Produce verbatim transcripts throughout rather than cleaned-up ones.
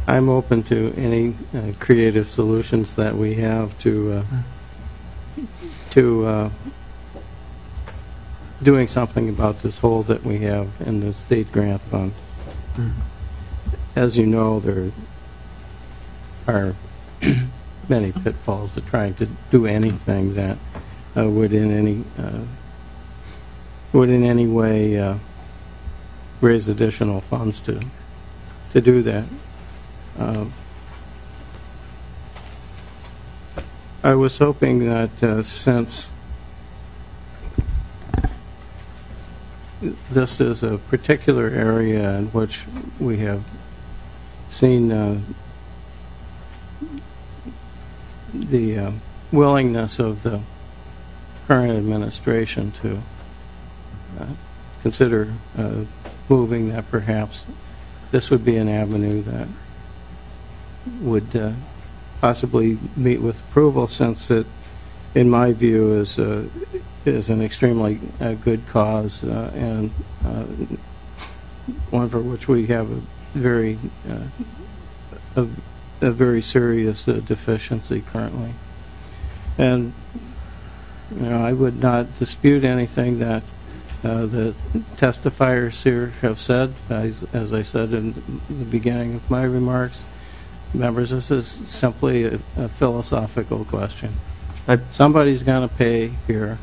I'm open to any uh, creative solutions that we have to uh, to uh, doing something about this hole that we have in the state grant fund. Mm-hmm. As you know, there are many pitfalls to trying to do anything that uh, would in any uh, would in any way uh, raise additional funds to to do that. Uh, I was hoping that uh, since this is a particular area in which we have seen uh, the uh, willingness of the current administration to uh, consider uh, moving, that perhaps this would be an avenue that would uh, possibly meet with approval, since it, in my view, is uh, is an extremely uh, good cause uh, and uh, one for which we have a very uh, a, a very serious uh, deficiency currently. And you know, I would not dispute anything that uh, the testifiers here have said. As, as I said in the beginning of my remarks, members, this is simply a, a philosophical question. I, Somebody's going to pay here,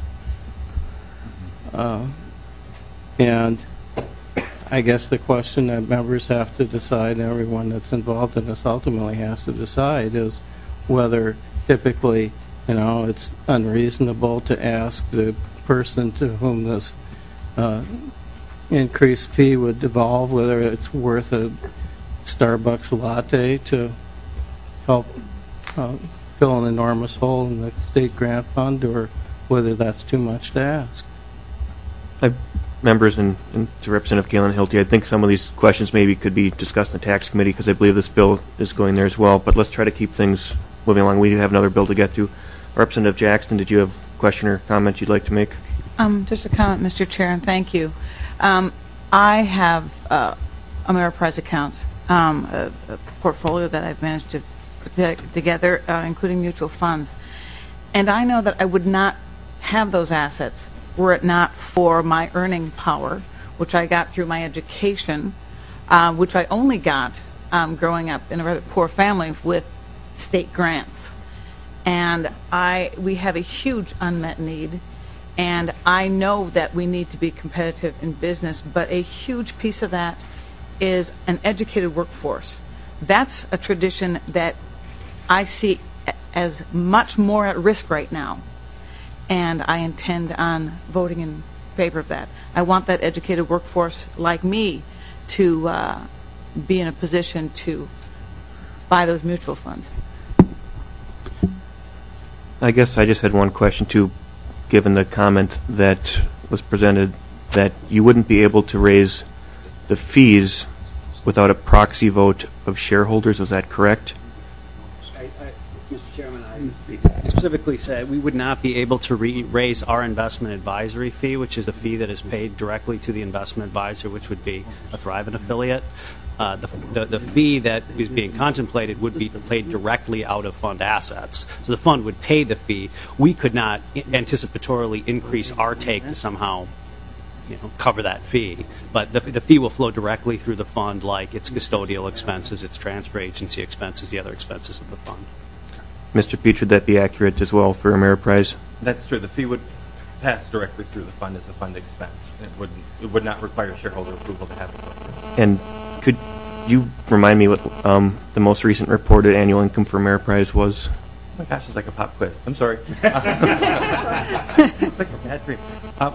uh, and I guess the question that members have to decide, and everyone that's involved in this ultimately has to decide, is whether typically, you know, it's unreasonable to ask the person to whom this uh, increased fee would devolve, whether it's worth a Starbucks latte to help uh, fill an enormous hole in the state grant fund, or whether that's too much to ask. I, members and, and to Representative Galen Hilty, I think some of these questions maybe could be discussed in the tax committee, because I believe this bill is going there as well. But let's try to keep things moving along. We do have another bill to get to. Representative Jackson, did you have a question or comment you'd like to make? Um, just a comment, Mister Chair, and thank you. Um, I have uh, Ameriprise accounts, um, a, a portfolio that I've managed to put together, uh, including mutual funds. And I know that I would not have those assets were it not for my earning power, which I got through my education, uh, which I only got um, growing up in a rather poor family with state grants. And I, we have a huge unmet need, and I know that we need to be competitive in business, but a huge piece of that is an educated workforce. That's a tradition that I see as much more at risk right now, and I intend on voting in favor of that. I want that educated workforce like me to uh, be in a position to buy those mutual funds. I guess I just had one question too, given the comment that was presented that you wouldn't be able to raise the fees without a proxy vote of shareholders. Was that correct? I, I, Mister Chairman, I specifically said we would not be able to re raise our investment advisory fee, which is a fee that is paid directly to the investment advisor, which would be a Thrivent affiliate. Uh, the, the, the fee that is being contemplated would be paid directly out of fund assets. So the fund would pay the fee. We could not anticipatorily increase our take to somehow, you know, cover that fee. But the, the fee will flow directly through the fund, like its custodial expenses, its transfer agency expenses, the other expenses of the fund. Mister Peach, would that be accurate as well for Ameriprise? That's true. The fee would pass directly through the fund as a fund expense. It would it would not require shareholder approval to have it. And could you remind me what um, the most recent reported annual income for Ameriprise was? Oh my gosh, it's like a pop quiz. I'm sorry. It's like a bad dream. Um,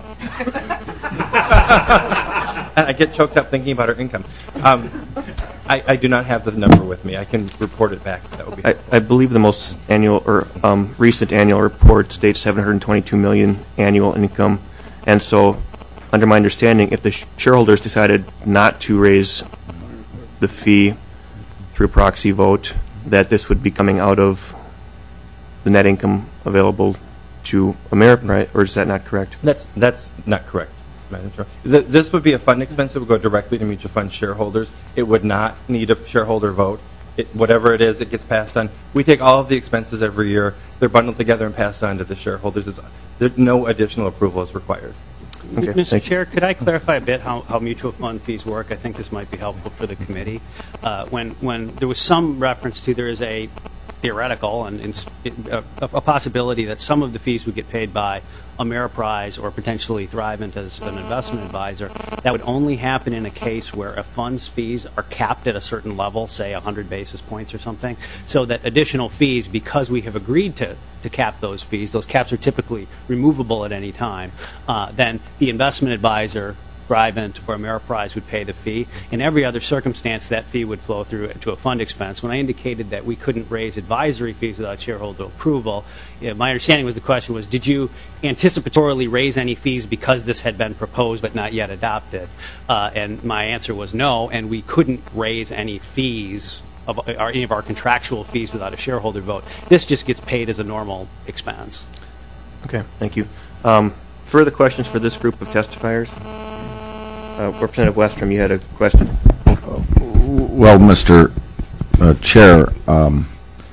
I get choked up thinking about our income. Um, I, I do not have the number with me. I can report it back. That would be. I, I believe the most annual or um, recent annual report states seven hundred twenty-two million dollars annual income, and so, under my understanding, if the sh shareholders decided not to raise the fee through a proxy vote, that this would be coming out of the net income available to Ameriprise, or is that not correct? That's that's not correct, Madam Chair. Th this would be a fund expense that would go directly to mutual fund shareholders. It would not need a shareholder vote. It, whatever it is, it gets passed on. We take all of the expenses every year. They're bundled together and passed on to the shareholders. It's, there, no additional approval is required. Okay, Mister thank you. Chair, could I clarify a bit how, how mutual fund fees work? I think this might be helpful for the committee. Uh, when, when there was some reference to there is a theoretical and, and a, a possibility that some of the fees would get paid by Ameriprise or potentially Thrivent as an investment advisor, that would only happen in a case where a fund's fees are capped at a certain level, say one hundred basis points or something, so that additional fees, because we have agreed to, to cap those fees, those caps are typically removable at any time, uh, then the investment advisor, Thrivent or Ameriprise would pay the fee. In every other circumstance, that fee would flow through to a fund expense. When I indicated that we couldn't raise advisory fees without shareholder approval, you know, my understanding was the question was, did you anticipatorily raise any fees because this had been proposed but not yet adopted? Uh, and my answer was no, and we couldn't raise any fees of or any of our contractual fees without a shareholder vote. This just gets paid as a normal expense. Okay, thank you. Um, further questions for this group of testifiers? Uh, Representative Westrom, you had a question. Well, Mister Uh, Chair, um,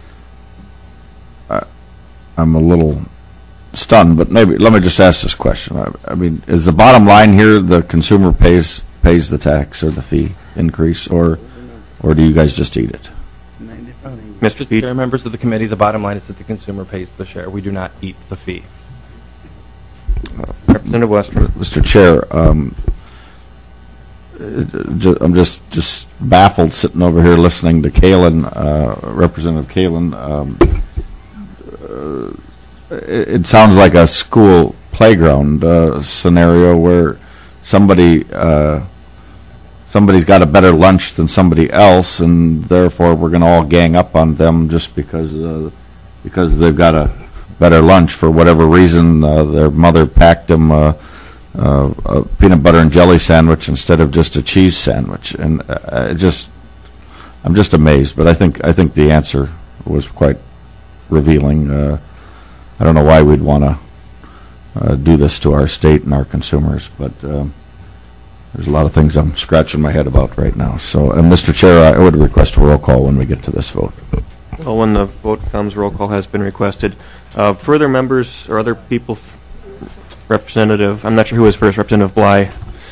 I, I'm a little stunned, but maybe let me just ask this question. I, I mean, is the bottom line here the consumer pays pays the tax or the fee increase, or or do you guys just eat it? Mister Speech. Chair, members of the committee, the bottom line is that the consumer pays the share. We do not eat the fee. Representative Westrom. Mister Chair, um, I'm just just baffled sitting over here listening to Kalen, uh, Representative Kalen. Um, uh, it, it sounds like a school playground uh, scenario where somebody uh, somebody's got a better lunch than somebody else, and therefore we're going to all gang up on them just because uh, because they've got a better lunch for whatever reason. Uh, their mother packed them Uh, Uh, a peanut butter and jelly sandwich instead of just a cheese sandwich, and uh, it just, I'm just amazed. But I think I think the answer was quite revealing. Uh, I don't know why we'd want to uh, do this to our state and our consumers, but um, there's a lot of things I'm scratching my head about right now. So, and Mister Chair, I would request a roll call when we get to this vote. Well, when the vote comes, roll call has been requested. Uh, further members or other people. Representative, I'm not sure who was first. Representative Bly.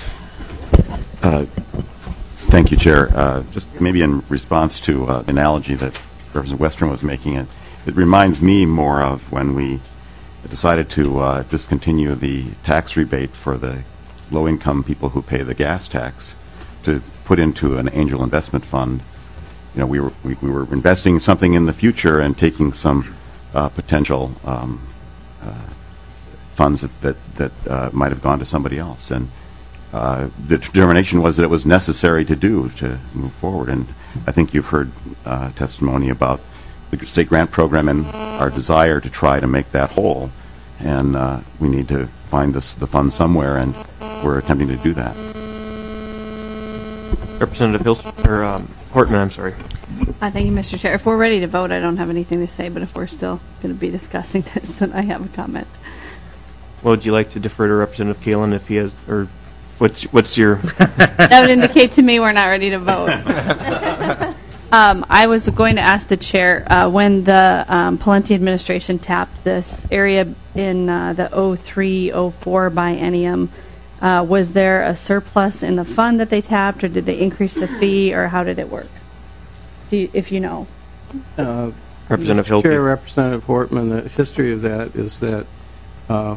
Uh, thank you, Chair. Uh, just maybe in response to uh, the analogy that Representative Westrom was making, it, it reminds me more of when we decided to uh, discontinue the tax rebate for the low-income people who pay the gas tax to put into an angel investment fund. You know, we were we, we were investing something in the future and taking some uh, potential um, uh, funds that that, that uh, might have gone to somebody else, and uh, the determination was that it was necessary to do to move forward. And I think you've heard uh, testimony about the state grant program and our desire to try to make that whole, and uh, we need to find this, the funds somewhere, and we're attempting to do that. Representative Hills or um, Hortman, I'm sorry. Uh, thank you, Mister Chair. If we're ready to vote, I don't have anything to say, but if we're still going to be discussing this, then I have a comment. Well, would you like to defer to Representative Kalen if he has, or what's what's your? That would indicate to me we're not ready to vote. um, I was going to ask the chair uh, when the um, Pawlenty administration tapped this area in uh, the oh three oh four biennium. Uh, was there a surplus in the fund that they tapped, or did they increase the fee, or how did it work? Do you, if you know. Uh, Representative Mister Chair, Hilke. Representative Hortman, the history of that is that uh,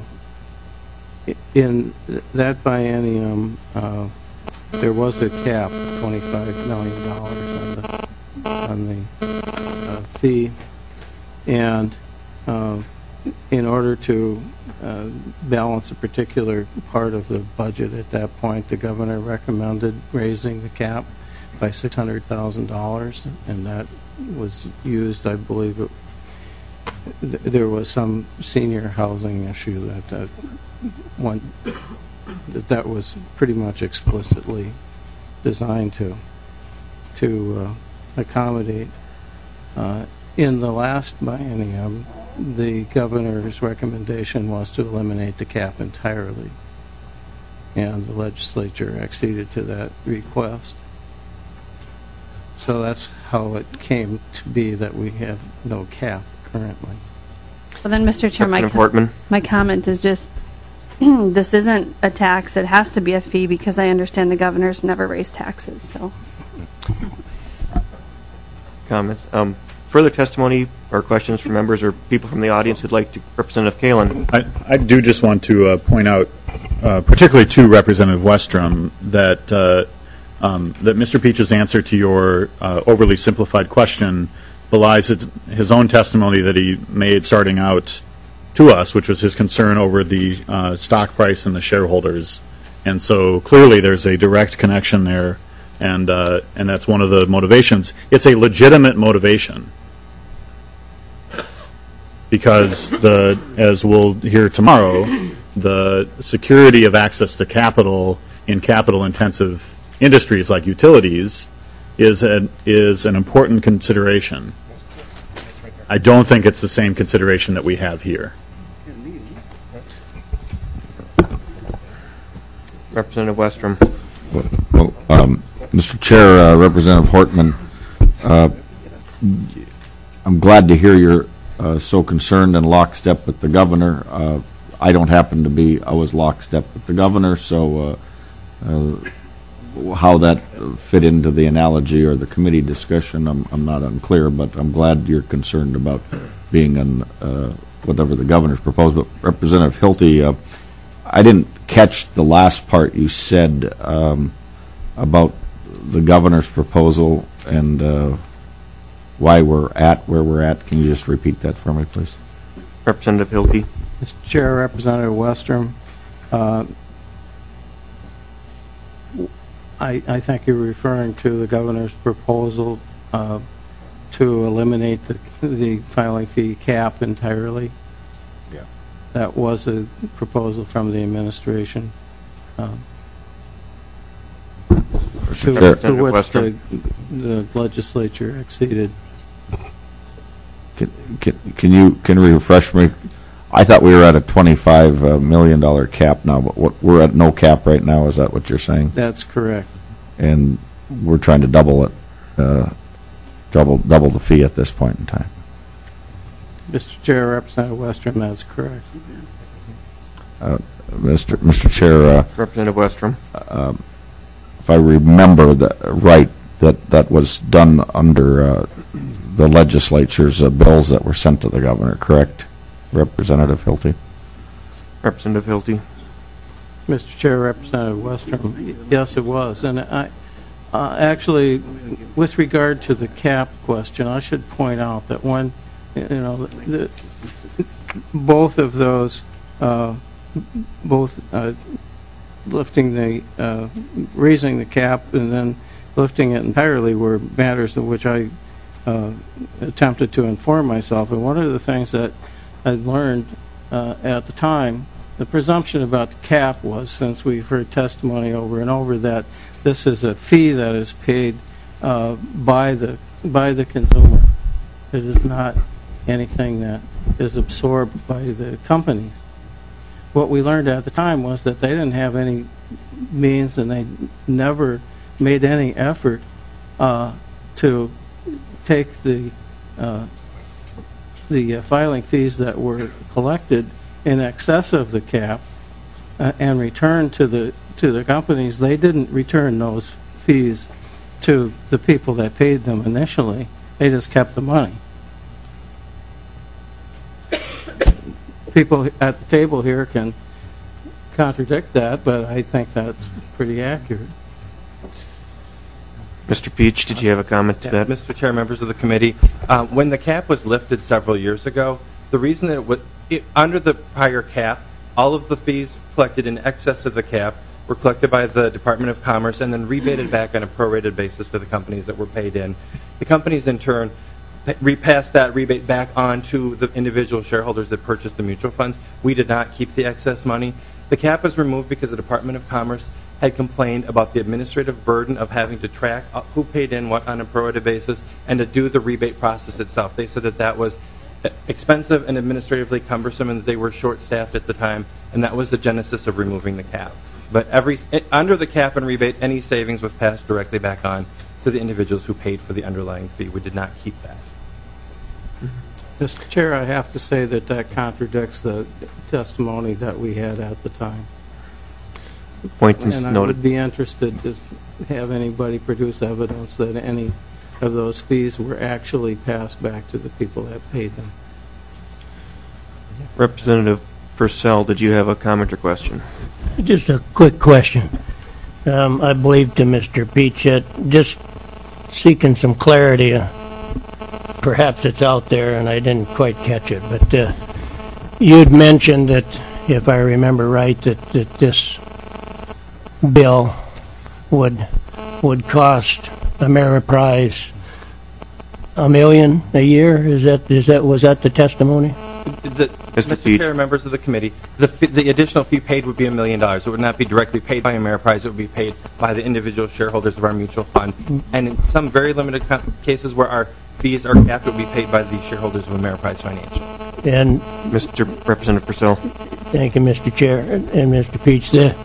in that biennium, uh, there was a cap of twenty-five million dollars on the, on the uh, fee, and uh, in order to uh, balance a particular part of the budget at that point, the governor recommended raising the cap by six hundred thousand dollars, and that was used, I believe, it, th there was some senior housing issue that uh, one that that was pretty much explicitly designed to to uh, accommodate. Uh, in the last biennium, the governor's recommendation was to eliminate the cap entirely, and the legislature acceded to that request. so that's how it came to be that we have no cap currently. Well, then, Mister Chair, my, Representative Hortman. my comment is just, this isn't a tax. It has to be a fee because I understand the governor's never raised taxes. So, Comments? Um, further testimony or questions from members or people from the audience who'd like to? Representative Kalin. I, I do just want to uh, point out, uh, particularly to Representative Westrom, that uh, um, that Mister Peach's answer to your uh, overly simplified question belies it, his own testimony that he made starting out to us, which was his concern over the uh, stock price and the shareholders. And so clearly there's a direct connection there, and uh, and that's one of the motivations. It's a legitimate motivation because, the as we'll hear tomorrow, the security of access to capital in capital-intensive industries like utilities is an, is an important consideration. I don't think it's the same consideration that we have here. Representative Westrom. Well, um, Mister Chair, uh, Representative Hortman, uh, I'm glad to hear you're uh, so concerned and lockstep with the governor. Uh, I don't happen to be, I was lockstep with the governor, so uh, uh, how that fit into the analogy or the committee discussion, I'm, I'm not unclear, but I'm glad you're concerned about being in uh, whatever the governor's proposed. But Representative Hilty, uh, I didn't catch the last part you said um, about the governor's proposal and uh, why we're at where we're at. Can you just repeat that for me, please? Representative Hilty. Mister Chair, Representative Westrom, uh, I, I think you're referring to the governor's proposal uh, to eliminate the, the filing fee cap entirely. Yeah. That was a proposal from the administration. Um, to, Sure. to which the, the legislature acceded. Can, can, can you can you refresh me? I thought we were at a twenty-five uh, million dollar cap now, but what, we're at no cap right now. Is that what you're saying? That's correct. And we're trying to double it, uh, double double the fee at this point in time. Mister Chair, Representative Westrom, that's correct. Uh, Mister Mister Chair, uh, Representative Westrom. um, if I remember that right, that that was done under uh, the legislature's uh, bills that were sent to the governor, correct? Representative Hilty. Representative Hilty. Mister Chair, Representative Westrom, yes, it was. And I, uh, actually, with regard to the cap question, I should point out that when, you know, the, both of those, uh, both uh, lifting the, uh, raising the cap and then lifting it entirely were matters of which I uh, attempted to inform myself. And one of the things that I learned uh, at the time, the presumption about the cap was, since we've heard testimony over and over, that this is a fee that is paid uh, by the by the consumer. It is not anything that is absorbed by the companies. What we learned at the time was that they didn't have any means, and they never made any effort uh, to take the uh, the uh, filing fees that were collected in excess of the cap uh, and return to the to the companies. They didn't return those fees to the people that paid them initially. They just kept the money. People at the table here can contradict that, but I think that's pretty accurate. Mister Peach, did you have a comment to Yeah, that? Mister Chair, members of the committee, uh, when the cap was lifted several years ago, the reason that it was it, under the prior cap, all of the fees collected in excess of the cap were collected by the Department of Commerce and then rebated back on a prorated basis to the companies that were paid in. The companies, in turn, repassed that rebate back on to the individual shareholders that purchased the mutual funds. We did not keep the excess money. The cap was removed because the Department of Commerce had complained about the administrative burden of having to track who paid in what on a prorated basis and to do the rebate process itself. They said that that was expensive and administratively cumbersome and that they were short-staffed at the time, and that was the genesis of removing the cap. But every under the cap and rebate, any savings was passed directly back on to the individuals who paid for the underlying fee. We did not keep that. Mister Chair, I have to say that that contradicts the testimony that we had at the time. Point is And I noted. would be interested to have anybody produce evidence that any of those fees were actually passed back to the people that paid them. Representative Purcell, did you have a comment or question? Just a quick question. Um, I believe to Mister Peach that just seeking some clarity. Uh, perhaps it's out there and I didn't quite catch it, but uh, you'd mentioned that, if I remember right, that, that this bill would would cost Ameriprise a million a year. Is that is that was that the testimony? The, Mister Mister Peach. Chair, members of the committee, the, fee, the additional fee paid would be a million dollars. It would not be directly paid by Ameriprise. It would be paid by the individual shareholders of our mutual fund. And in some very limited cases where our fees are capped, it would be paid by the shareholders of Ameriprise Financial. And Mister Representative Purcell. thank you, Mister Chair, and, and Mister Peach. The,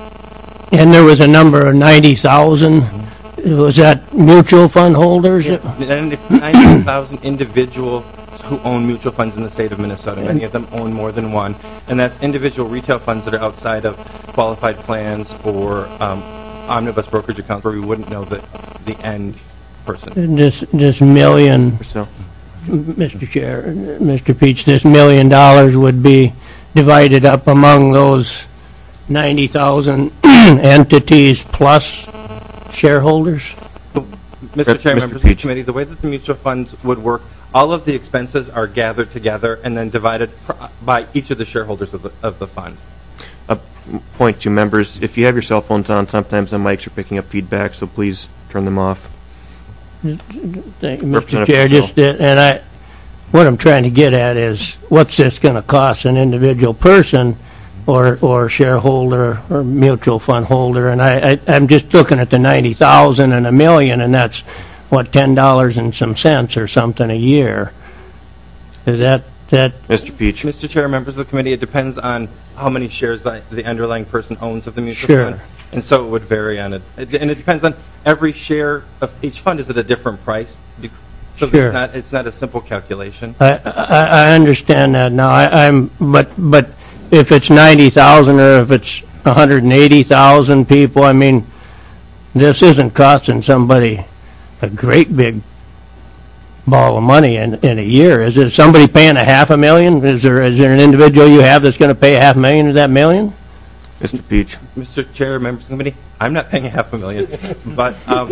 and there was a number of ninety thousand. Was that mutual fund holders? ninety thousand individuals who own mutual funds in the state of Minnesota. Many of them own more than one. And that's individual retail funds that are outside of qualified plans or um, omnibus brokerage accounts where we wouldn't know the, the end person. This this million, Purcell. Mister Chair, Mister Peach, this million dollars would be divided up among those ninety thousand entities plus shareholders? Mister Mister Chair, members of the Peach. committee, the way that the mutual funds would work, all of the expenses are gathered together and then divided pr- by each of the shareholders of the, of the fund. A point to members, if you have your cell phones on, sometimes the mics are picking up feedback, so please turn them off. Thank you, Mister Representative Chair, Purcell. just, uh, and I, what I'm trying to get at is, what's this going to cost an individual person or or shareholder or mutual fund holder? And I, I, I'm just looking at the ninety thousand and a million, and that's, what, ten dollars and some cents or something a year. Is that, that, Mister Peach. Mister Chair, members of the committee, it depends on how many shares the, the underlying person owns of the mutual Sure. fund. And so it would vary on it. it. And it depends on every share of each fund is at a different price. So Sure. it's not it's not a simple calculation. I, I, I understand that now. I, I'm, but, but if it's ninety thousand or if it's one hundred eighty thousand people, I mean, this isn't costing somebody a great big ball of money in, in a year. Is it somebody paying a half a million? Is there, is there an individual you have that's going to pay a half a million of that million? Mister Peach. Mister Chair, members of the committee, I'm not paying a half a million, but um,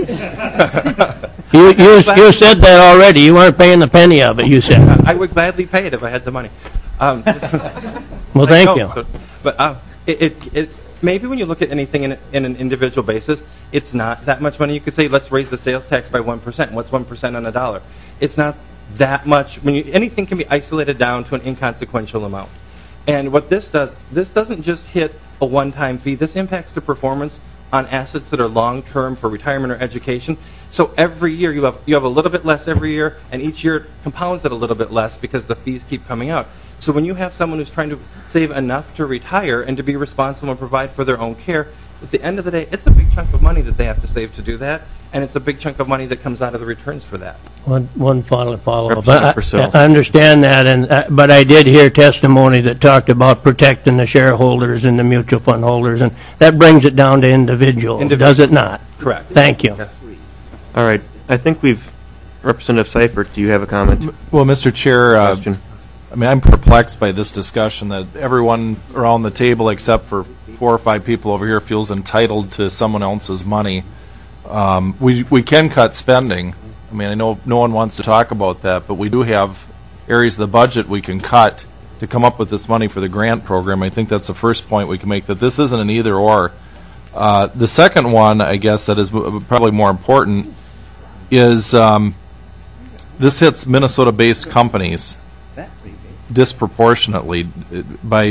You, you, you said that already. You weren't paying the penny of it, you said. I would gladly pay it if I had the money. Um, Well, I thank don't, you. so- but uh, it, it, it's maybe when you look at anything in, in an individual basis, it's not that much money. You could say, let's raise the sales tax by one percent. What's one percent on a dollar? It's not that much. When you, anything can be isolated down to an inconsequential amount. And what this does, this doesn't just hit a one-time fee. This impacts the performance on assets that are long-term for retirement or education. So every year you have you have a little bit less every year, and each year it compounds it a little bit less because the fees keep coming out. So when you have someone who's trying to save enough to retire and to be responsible and provide for their own care, at the end of the day, it's a big chunk of money that they have to save to do that, and it's a big chunk of money that comes out of the returns for that. One, one final follow-up. Representative I, Purcell. I understand that, and uh, but I did hear testimony that talked about protecting the shareholders and the mutual fund holders, and that brings it down to individuals, Individual. does it not? Correct. Thank you. Yes. All right. I think we've, Representative Seifert, do you have a comment? Well, Mister Chair, uh, Question? I mean, I'm perplexed by this discussion that everyone around the table, except for four or five people over here, feels entitled to someone else's money. Um, we we can cut spending. I mean, I know no one wants to talk about that, but we do have areas of the budget we can cut to come up with this money for the grant program. I think that's the first point we can make, that this isn't an either-or. Uh, the second one, I guess, that is probably more important, is um, this hits Minnesota-based companies disproportionately. By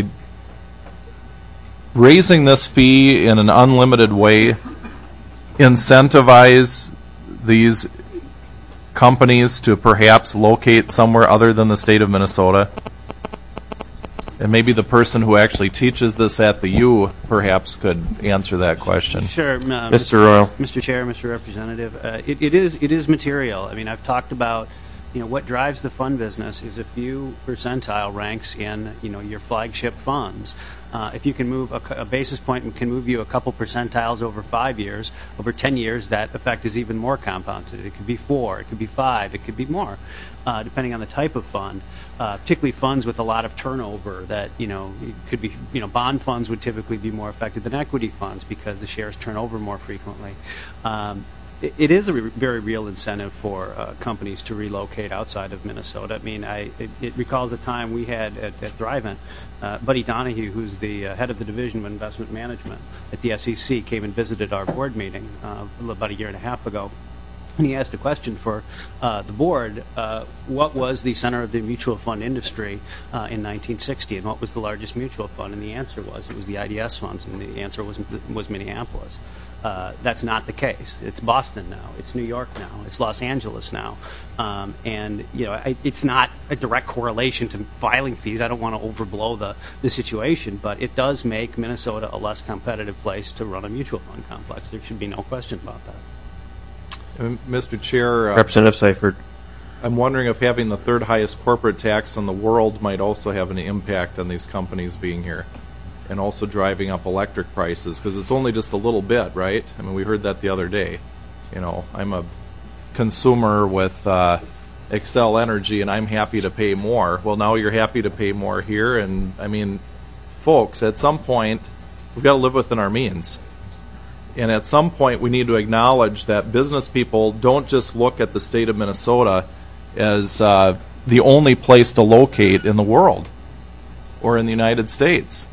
raising this fee in an unlimited way, incentivize these companies to perhaps locate somewhere other than the state of Minnesota. And maybe the person who actually teaches this at the U perhaps could answer that question. Sure, uh, Mister Royal. Mister Chair, Mister Representative, uh, it, it is it is material. I mean, I've talked about, you know, what drives the fund business is a few percentile ranks in, you know, your flagship funds. Uh, if you can move a, a basis point can move you a couple percentiles over five years, over ten years, that effect is even more compounded. It could be four, it could be five, it could be more, uh, depending on the type of fund. Uh, particularly funds with a lot of turnover that, you know, it could be, you know, bond funds would typically be more affected than equity funds because the shares turn over more frequently. Um, it, it is a re- very real incentive for uh, companies to relocate outside of Minnesota. I mean, I, it, it recalls a time we had at, at Thrivent, uh, Buddy Donahue, who's the uh, head of the Division of Investment Management at the S E C, came and visited our board meeting uh, about a year and a half ago. And he asked a question for uh, the board, uh, what was the center of the mutual fund industry uh, in nineteen sixty, and what was the largest mutual fund? And the answer was, it was the I D S funds, and the answer was, was Minneapolis. Uh, that's not the case. It's Boston now. It's New York now. It's Los Angeles now. Um, and, you know, I, it's not a direct correlation to filing fees. I don't want to overblow the, the situation, but it does make Minnesota a less competitive place to run a mutual fund complex. There should be no question about that. And Mister Chair, uh, Representative Seifert. I'm wondering if having the third highest corporate tax in the world might also have an impact on these companies being here and also driving up electric prices, because it's only just a little bit, right? I mean, we heard that the other day. You know, I'm a consumer with uh, Xcel Energy, and I'm happy to pay more. Well, now you're happy to pay more here, and, I mean, folks, at some point, we've got to live within our means. And at some point, we need to acknowledge that business people don't just look at the state of Minnesota as uh, the only place to locate in the world or in the United States.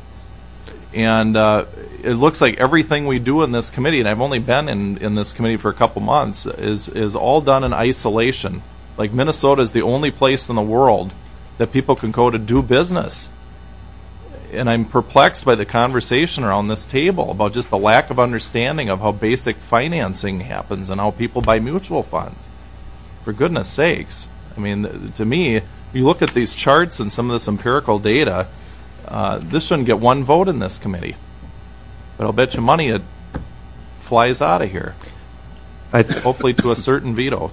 And uh, it looks like everything we do in this committee, and I've only been in, in this committee for a couple months, is, is all done in isolation. Like, Minnesota is the only place in the world that people can go to do business. And I'm perplexed by the conversation around this table about just the lack of understanding of how basic financing happens and how people buy mutual funds. For goodness sakes. I mean, to me, you look at these charts and some of this empirical data, uh, this shouldn't get one vote in this committee. But I'll bet you money it flies out of here. I Hopefully to a certain veto.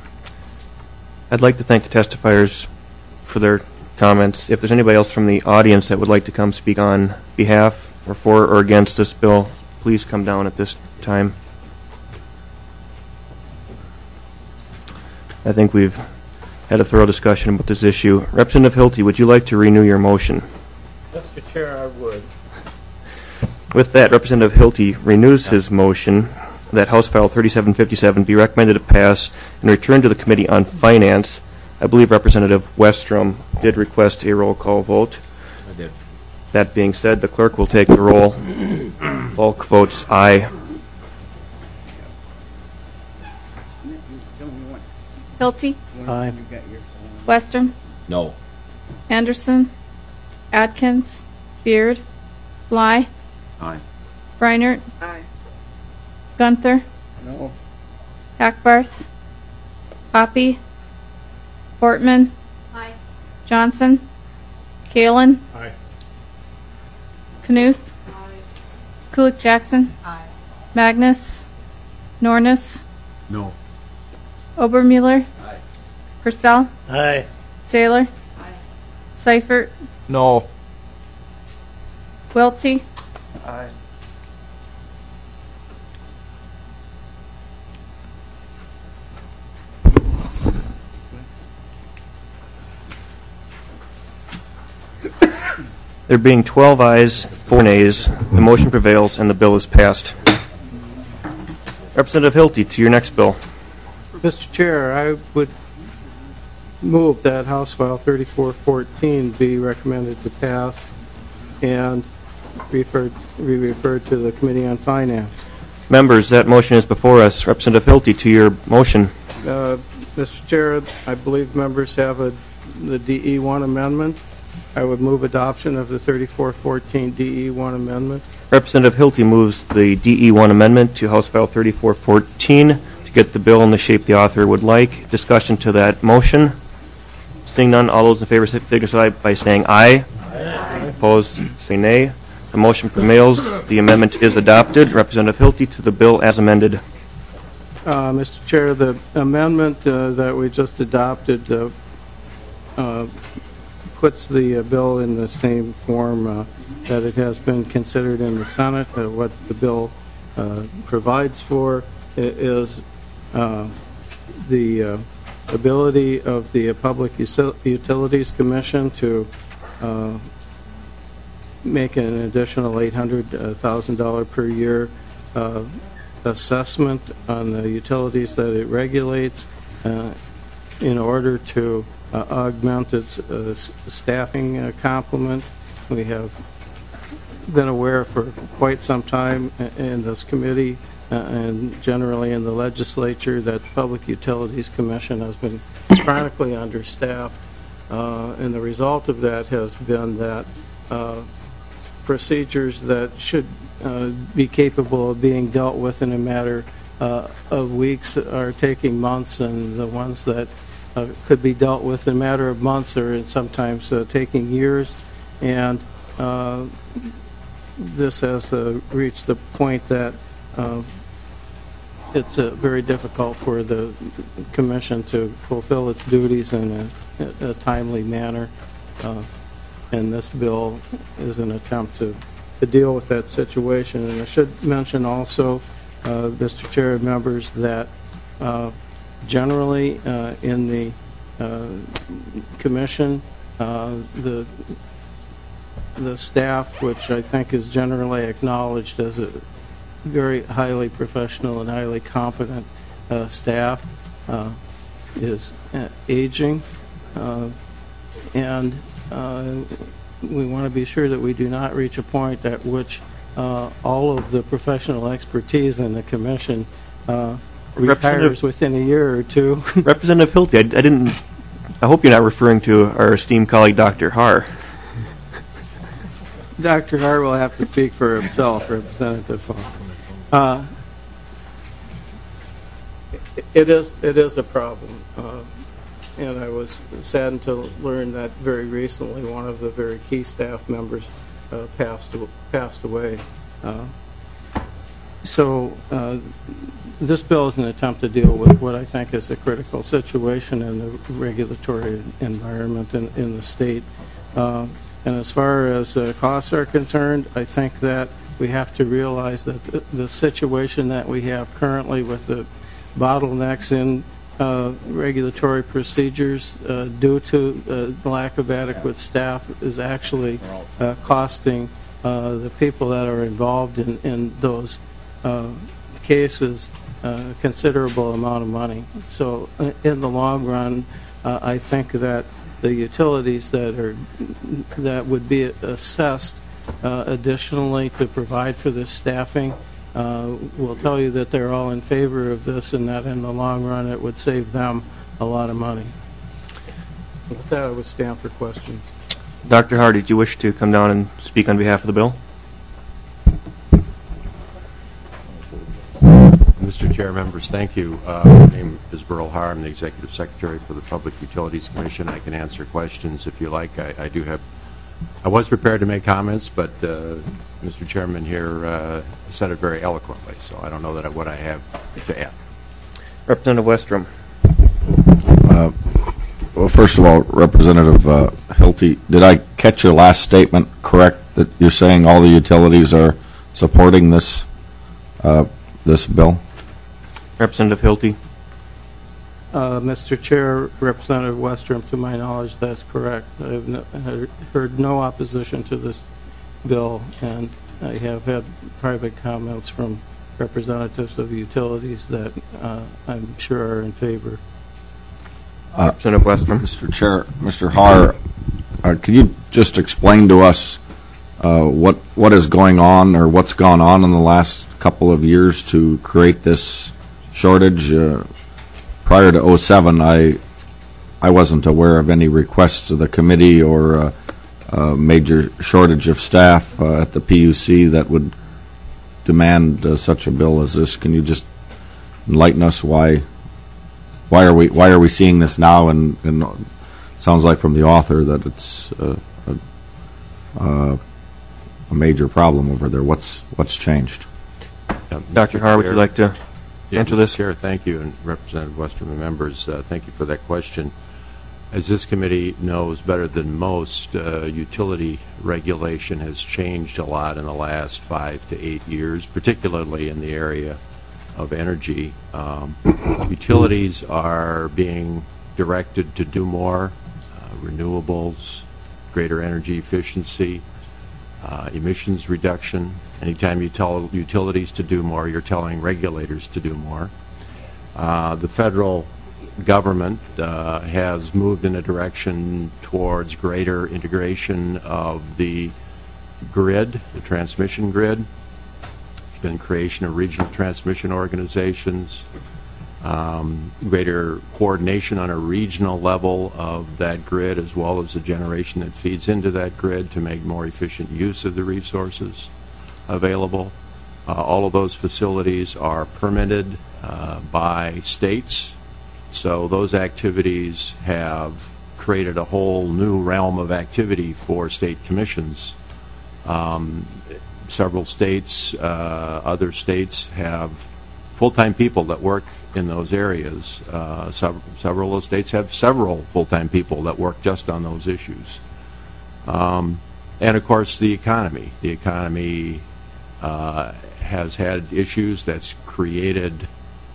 I'd like to thank the testifiers for their comments. If there's anybody else from the audience that would like to come speak on behalf or for or against this bill, please come down at this time. I think we've had a thorough discussion about this issue. Representative Hilty, would you like to renew your motion? Mister Chair, I would. With that, Representative Hilty renews his motion that House File thirty-seven fifty-seven be recommended to pass and return to the Committee on Finance. I believe Representative Westrom did request a roll call vote. I did. That being said, the clerk will take the roll. Volk votes aye. Hilty, Aye. Western, No. Anderson, Atkins, Beard, Bly, Aye. Breinert, Aye. Gunther, No. Hackbarth, Hoppy, Portman, Johnson, Kalen, Aye. Knuth, Kulik Jackson, Aye. Magnus, Nornis, No. Obermuller, Purcell, Aye. Saylor, Seifert, No. Welty, Aye. There being twelve ayes, four nays, the motion prevails and the bill is passed. Representative Hilty, to your next bill. Mister Chair, I would move that House File thirty-four fourteen be recommended to pass and referred, be referred to the Committee on Finance. Members, that motion is before us. Representative Hilty, to your motion. Uh, Mister Chair, I believe members have a, the D E one amendment. I would move adoption of the thirty-four fourteen D E one amendment. Representative Hilty moves the D E one amendment to House File thirty-four fourteen to get the bill in the shape the author would like. Discussion to that motion. Seeing none, all those in favor signify by saying aye. Opposed, say nay. The motion prevails. The amendment is adopted. Representative Hilty to the bill as amended. Uh, Mister Chair, the amendment uh, that we just adopted uh, uh, puts the uh, bill in the same form uh, that it has been considered in the Senate. Uh, what the bill uh, provides for is uh, the uh, ability of the Public Utilities Commission to uh, make an additional eight hundred thousand dollars per year uh, assessment on the utilities that it regulates uh, in order to uh, augment its uh, staffing uh, complement. We have been aware for quite some time in this committee uh, and generally in the legislature that the Public Utilities Commission has been chronically understaffed, uh, and the result of that has been that uh, procedures that should uh, be capable of being dealt with in a matter uh, of weeks are taking months, and the ones that uh, could be dealt with in a matter of months are sometimes uh, taking years. And uh, this has uh, reached the point that uh, it's uh, very difficult for the Commission to fulfill its duties in a, a timely manner. Uh, and this bill is an attempt to, to deal with that situation. And I should mention also, uh, Mister Chair, members, that uh, generally uh, in the uh, Commission, uh, the the staff, which I think is generally acknowledged as a very highly professional and highly competent uh, staff, uh, is uh, aging, uh, and uh, we want to be sure that we do not reach a point at which uh, all of the professional expertise in the Commission uh, retires within a year or two. Representative Hilty, I, I didn't. I hope you're not referring to our esteemed colleague, Doctor Har. Doctor Har will have to speak for himself, Representative Har. Uh, it is it is a problem, uh, and I was saddened to learn that very recently one of the very key staff members uh, passed passed away. Uh, so uh, this bill is an attempt to deal with what I think is a critical situation in the regulatory environment in, in the state. Uh, And as far as uh, costs are concerned, I think that we have to realize that the, the situation that we have currently with the bottlenecks in uh, regulatory procedures uh, due to uh, the lack of adequate staff is actually uh, costing uh, the people that are involved in, in those uh, cases a considerable amount of money. So uh, in the long run, uh, I think that the utilities that are that would be assessed uh, additionally to provide for this staffing uh, will tell you that they're all in favor of this, and that in the long run it would save them a lot of money. With that, I would stand for questions. Doctor Har, did you wish to come down and speak on behalf of the bill? Mister Chair, members, thank you. Uh, my name is Burl Har. I'm the Executive Secretary for the Public Utilities Commission. I can answer questions if you like. I, I do have, I was prepared to make comments, but uh, Mister Chairman here uh, said it very eloquently, so I don't know that I, what I have to add. Representative Westrom. Uh, well, first of all, Representative uh, Hilty, did I catch your last statement correct, that you're saying all the utilities are supporting this uh, this bill? Representative Hilty. Uh, Mister Chair, Representative Westrom, to my knowledge, that's correct. I have no, heard no opposition to this bill, and I have had private comments from representatives of utilities that uh, I'm sure are in favor. Uh, Representative Westrom. Mister Chair, Mister Har, uh, can you just explain to us uh, what what is going on, or what's gone on in the last couple of years to create this shortage? Uh, prior to oh seven, I I wasn't aware of any requests to the committee or uh, a major shortage of staff uh, at the P U C that would demand uh, such a bill as this. Can you just enlighten us why why are we why are we seeing this now? And, and it sounds like from the author that it's uh, a uh, a major problem over there. What's what's changed? Uh, Doctor Har, would you like to Yeah, answer Mister this? Chair, thank you, and Representative Westerman members, uh, thank you for that question. As this committee knows better than most, uh, utility regulation has changed a lot in the last five to eight years, particularly in the area of energy. Um, utilities are being directed to do more, uh, renewables, greater energy efficiency, uh, emissions reduction. Anytime you tell utilities to do more, you're telling regulators to do more. Uh, the federal government uh, has moved in a direction towards greater integration of the grid, the transmission grid. There's been creation of regional transmission organizations, um, greater coordination on a regional level of that grid, as well as the generation that feeds into that grid to make more efficient use of the resources available. Uh, all of those facilities are permitted uh, by states. So those activities have created a whole new realm of activity for state commissions. Um, several states, uh, other states have full-time people that work in those areas. Uh, sev- several of those states have several full-time people that work just on those issues. Um, and of course, the economy. The economy uh, has had issues that's created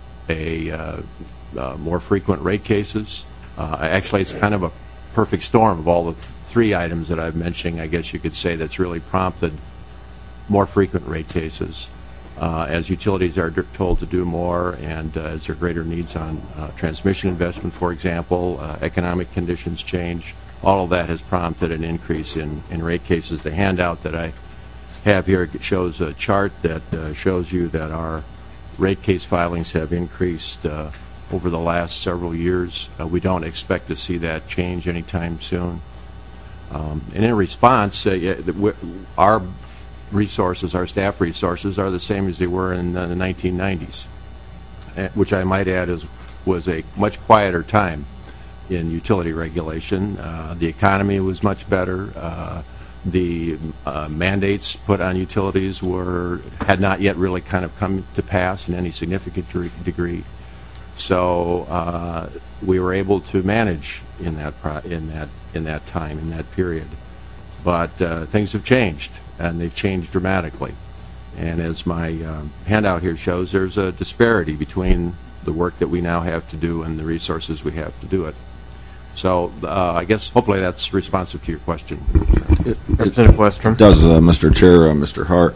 a uh, Uh, more frequent rate cases. Uh, actually, it's kind of a perfect storm of all the three items that I'm mentioning, I guess you could say, that's really prompted more frequent rate cases. Uh, as utilities are d- told to do more, and uh, as there are greater needs on uh, transmission investment, for example, uh, economic conditions change, all of that has prompted an increase in, in rate cases. The handout that I have here shows a chart that uh, shows you that our rate case filings have increased uh, over the last several years. Uh, we don't expect to see that change anytime soon. Um, and in response, uh, yeah, w- our resources, our staff resources, are the same as they were in uh, the nineteen nineties, uh, which I might add is was a much quieter time in utility regulation. Uh, the economy was much better. Uh, the uh, mandates put on utilities were had not yet really kind of come to pass in any significant degree. So uh, we were able to manage in that pro- in that in that time in that period, but uh, things have changed, and they've changed dramatically. And as my uh, handout here shows, there's a disparity between the work that we now have to do and the resources we have to do it. So uh, I guess hopefully that's responsive to your question. Representative Westrom. Does uh, Mister Chair, uh, Mister Hart,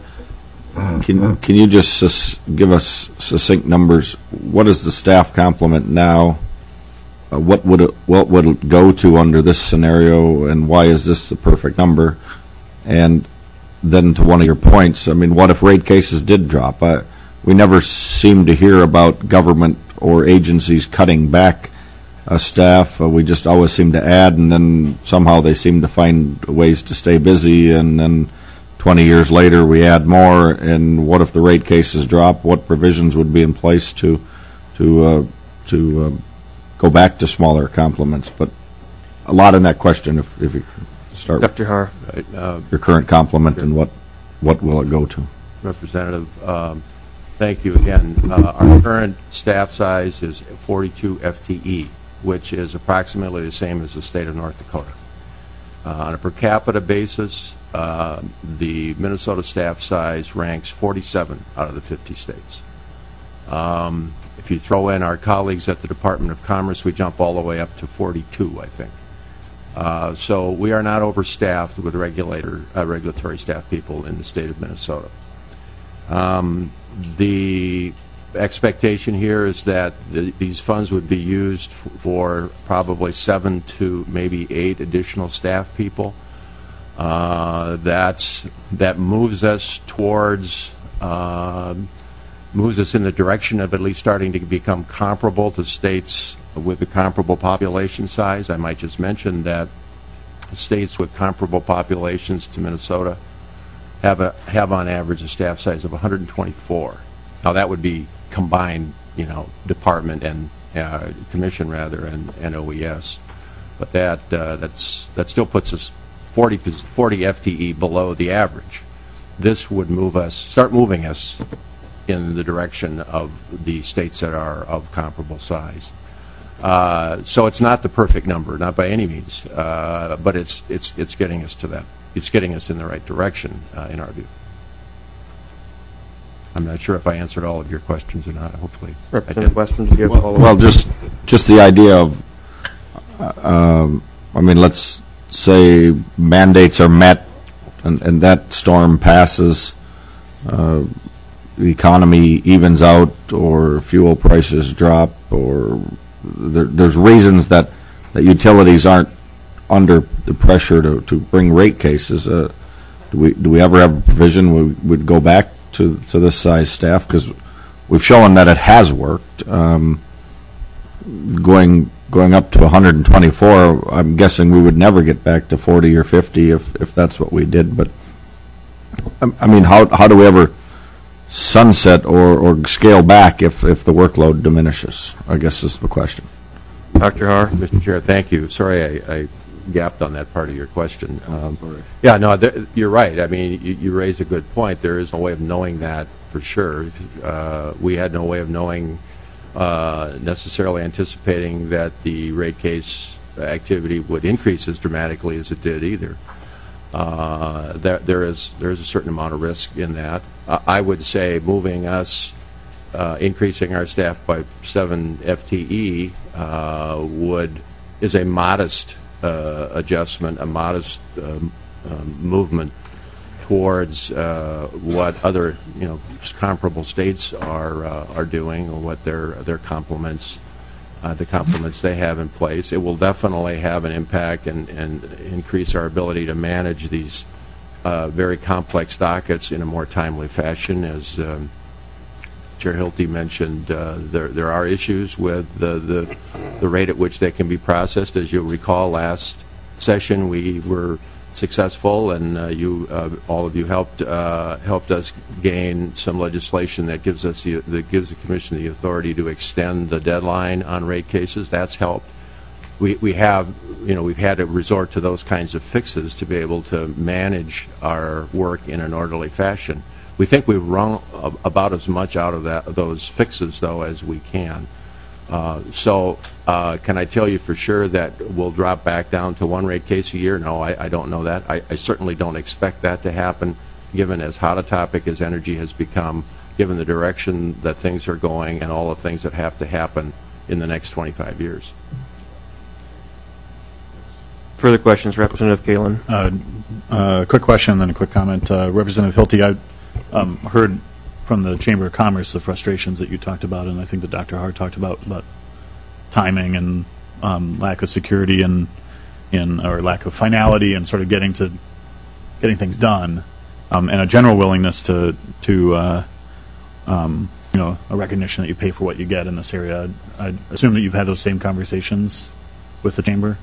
can can you just sus- give us succinct numbers? What is the staff complement now? Uh, what would it what would it go to under this scenario, and why is this the perfect number? And then to one of your points, I mean, what if rate cases did drop? Uh, we never seem to hear about government or agencies cutting back uh, staff. Uh, we just always seem to add, and then somehow they seem to find ways to stay busy, and then twenty years later we add more. And what if the rate cases drop? What provisions would be in place to to uh, to uh, go back to smaller complements? But a lot in that question, if, if you start Doctor Har. with uh, your current complement, and what what will it go to? Representative, um, thank you again. Uh, our current staff size is forty-two F T E, which is approximately the same as the state of North Dakota. Uh, on a per capita basis, uh, the Minnesota staff size ranks forty-seven out of the fifty states. Um, if you throw in our colleagues at the Department of Commerce, we jump all the way up to forty-two, I think. Uh, so we are not overstaffed with regulator, uh, regulatory staff people in the state of Minnesota. Um, the expectation here is that the, these funds would be used f- for probably seven to maybe eight additional staff people. Uh, that's that moves us towards uh, moves us in the direction of at least starting to become comparable to states with a comparable population size. I might just mention that states with comparable populations to Minnesota have a have on average a staff size of one hundred twenty-four. Now that would be combined, you know, department and uh, commission rather, and, and O E S, but that uh, that's that still puts us forty, forty F T E below the average. This would move us, start moving us in the direction of the states that are of comparable size. Uh, so it's not the perfect number, not by any means, uh, but it's it's it's getting us to that. It's getting us in the right direction, uh, in our view. I'm not sure if I answered all of your questions or not. Hopefully, Representative Westrom, do you have a follow-up? Well, just, just the idea of, uh, um, I mean, let's say mandates are met and, and that storm passes, uh, the economy evens out or fuel prices drop or there, there's reasons that, that utilities aren't under the pressure to, to bring rate cases. Uh, do we, do we ever have a provision we would go back to, to this size staff? Because we've shown that it has worked. Um, going going up to one hundred twenty-four, I'm guessing we would never get back to forty or fifty if, if that's what we did. But I mean, how how do we ever sunset or, or scale back if, if the workload diminishes? I guess is the question. Doctor Har. Mister Chair, thank you. Sorry, I, I gapped on that part of your question. Um, yeah, no, th- you're right. I mean, you, you raise a good point. There is no way of knowing that for sure. Uh, we had no way of knowing, uh, necessarily anticipating that the rate case activity would increase as dramatically as it did either. Uh, there, there is there is a certain amount of risk in that. Uh, I would say moving us, uh, increasing our staff by seven F T E uh, would is a modest uh, adjustment, a modest um, um, movement towards uh, what other you know comparable states are uh, are doing, or what their their complements. Uh, the complements they have in place. It will definitely have an impact and, and increase our ability to manage these uh, very complex dockets in a more timely fashion. As um, Chair Hilty mentioned, uh, there there are issues with the, the the rate at which they can be processed. As you'll recall, last session we were successful, and uh, you uh, all of you helped uh, helped us gain some legislation that gives us the that gives the Commission the authority to extend the deadline on rate cases. That's helped. We we have you know we've had to resort to those kinds of fixes to be able to manage our work in an orderly fashion. We think we've wrung about as much out of that those fixes though as we can. Uh, so uh, can I tell you for sure that we'll drop back down to one rate case a year? No, I, I don't know that. I, I certainly don't expect that to happen, given as hot a topic as energy has become, given the direction that things are going and all the things that have to happen in the next twenty-five years. Further questions, Representative Kalin. Uh, uh, quick question, then a quick comment. Uh, Representative Hilty, I um, heard from the Chamber of Commerce the frustrations that you talked about, and I think that Doctor Hart talked about about timing and um, lack of security and in or lack of finality and sort of getting to getting things done, um, and a general willingness to to uh, um, you know a recognition that you pay for what you get in this area. I assume that you've had those same conversations with the Chamber,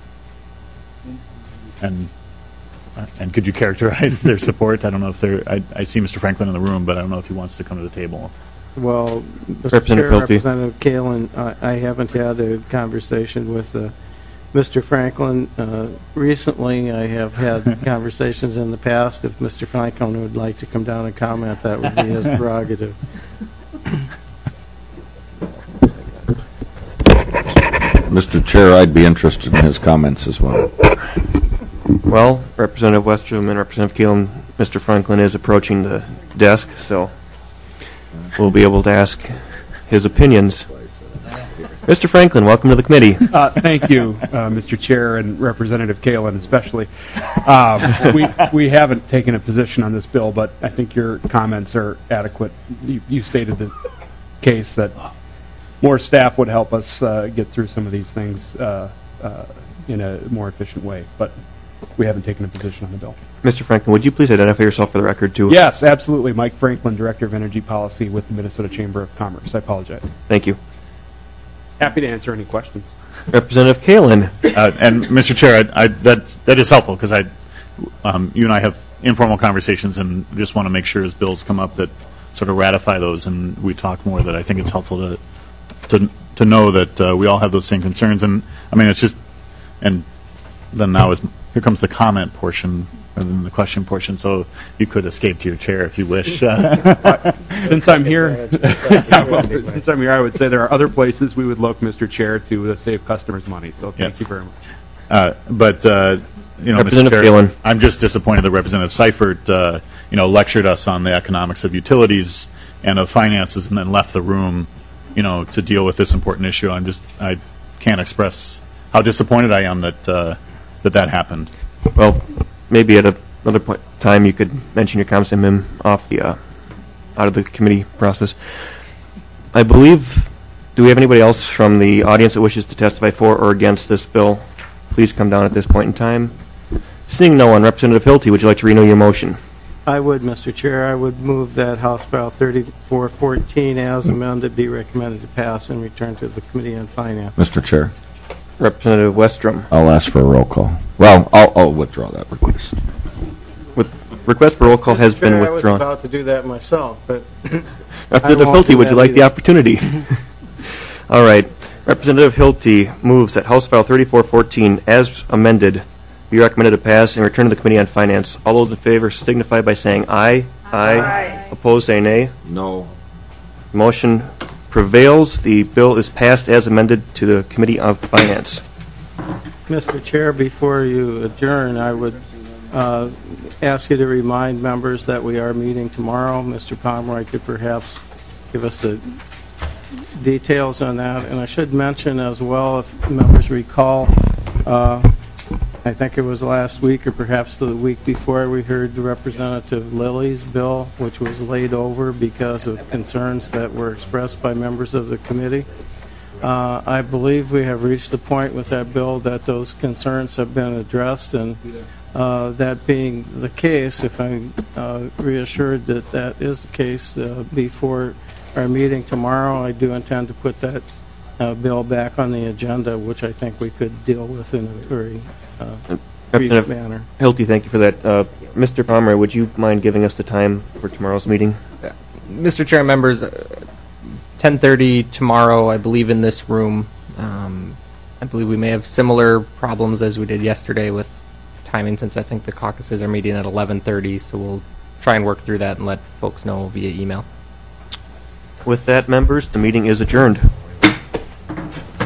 and. And could you characterize their support? I don't know if they're. I, I see Mister Franklin in the room, but I don't know if he wants to come to the table. Well, Mister Chair, Representative Kalin, I, I haven't had a conversation with uh, Mister Franklin. Uh, recently, I have had conversations in the past. If Mister Franklin would like to come down and comment, that would be his prerogative. Mister Chair, I'd be interested in his comments as well. Well, Representative Westrom and Representative Kalin, Mister Franklin is approaching the desk, so we'll be able to ask his opinions. Mister Franklin, welcome to the committee. Uh, thank you, uh, Mister Chair, and Representative Kalin especially. Um, we we haven't taken a position on this bill, but I think your comments are adequate. You, you stated the case that more staff would help us uh, get through some of these things uh, uh, in a more efficient way, but we haven't taken a position on the bill. Mister Franklin, would you please identify yourself for the record, too? Yes, absolutely. Mike Franklin, Director of Energy Policy with the Minnesota Chamber of Commerce. I apologize. Thank you. Happy to answer any questions. Representative Kalin. Uh, and Mister Chair, I, I, that, that is helpful because I, um, you and I have informal conversations and just want to make sure as bills come up that sort of ratify those and we talk more, that I think it's helpful to to, to know that uh, we all have those same concerns. And I mean, it's just, and then now as here comes the comment portion rather than the question portion, so you could escape to your chair if you wish. Uh, Since I'm here, since I'm here, I would say there are other places we would look, Mister Chair, to uh, save customers money. So thank Yes. you very much. Uh, But, uh, you know, Mister Representative Chair, Phelan. I'm just disappointed that Representative Seifert, uh, you know, lectured us on the economics of utilities and of finances and then left the room, you know, to deal with this important issue. I'm just, I can't express how disappointed I am that uh, that that happened. Well, maybe at a, another point time you could mention your comments and him off the uh, out of the committee process. I believe. Do we have anybody else from the audience that wishes to testify for or against this bill? Please come down at this point in time. Seeing no one, Representative Hilty, would you like to renew your motion? I would, Mister Chair. I would move that House File thirty-four fourteen as amended be recommended to pass and return to the Committee on Finance. Mister Chair, Representative Westrom. I'll ask for a roll call. Well, I'll, I'll withdraw that request. With request for roll call has Mister Chair, been withdrawn. I was about to do that myself, but Representative won't Hilty, do would you that like the either. opportunity? All right. Representative Hilty moves that House File thirty-four fourteen, as amended, be recommended to pass and return to the Committee on Finance. All those in favor signify by saying aye. Aye. Aye. Opposed, say nay. No. Motion prevails. The bill is passed as amended to the Committee of Finance. Mister Chair, before you adjourn, I would uh, ask you to remind members that we are meeting tomorrow. Mister Pomeroy could perhaps give us the details on that. And I should mention as well, if members recall, uh, I think it was last week or perhaps the week before, we heard Representative Lilly's bill, which was laid over because of concerns that were expressed by members of the committee. Uh, I believe we have reached the point with that bill that those concerns have been addressed, and uh, that being the case, if I'm uh, reassured that that is the case uh, before our meeting tomorrow, I do intend to put that uh, bill back on the agenda, which I think we could deal with in a very uh, brief Representative manner. Hilty, thank you for that. Uh, Mister Pomeroy, would you mind giving us the time for tomorrow's meeting? Mister Chair, members, uh, ten thirty tomorrow, I believe, in this room. Um, I believe we may have similar problems as we did yesterday with timing, since I think the caucuses are meeting at eleven thirty, so we'll try and work through that and let folks know via email. With that, members, the meeting is adjourned.